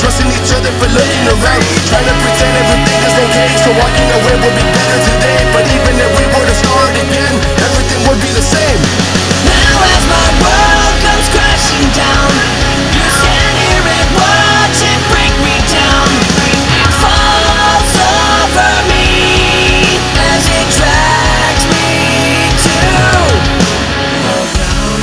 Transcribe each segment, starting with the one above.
trusting each other for looking around, trying to pretend everything is okay, so walking away would be better today. But even if we were to start again, everything would be the same. Now as my world comes crashing down, you stand here and watch it break me down. It falls over me as it drags me to the ground.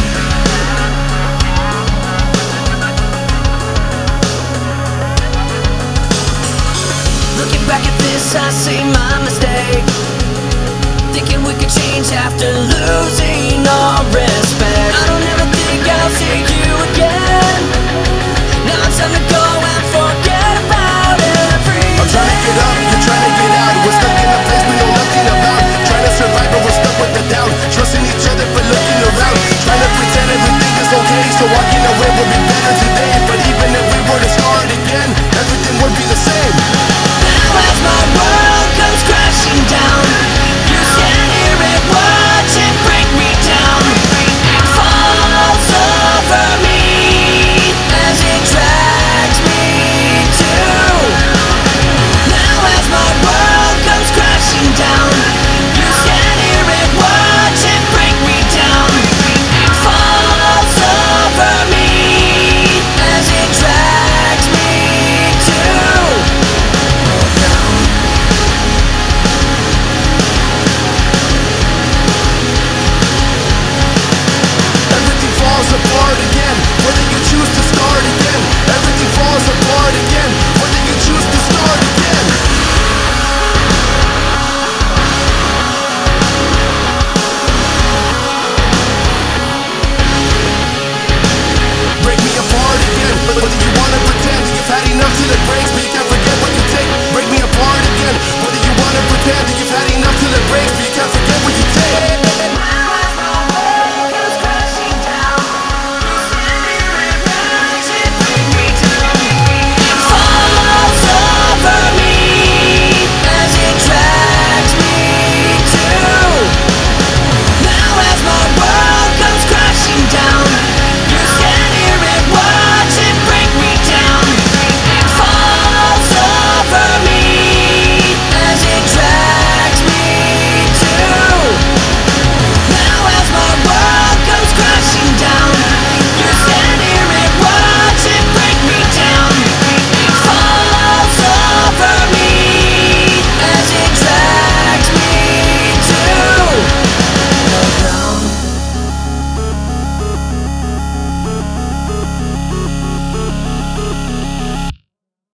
Looking back at this, I see my mistake, thinking we could change after losing all respect. I don't ever think I'll see you again. Now it's time to go and forget about everything. I'm trying to get up, you're trying to get out. We're stuck in a place we know nothing about, trying to survive but we're stuck with the doubt, trusting each other for looking around, trying to pretend everything is okay, so walking away would be better today. But even if we were to start again, everything would be the same.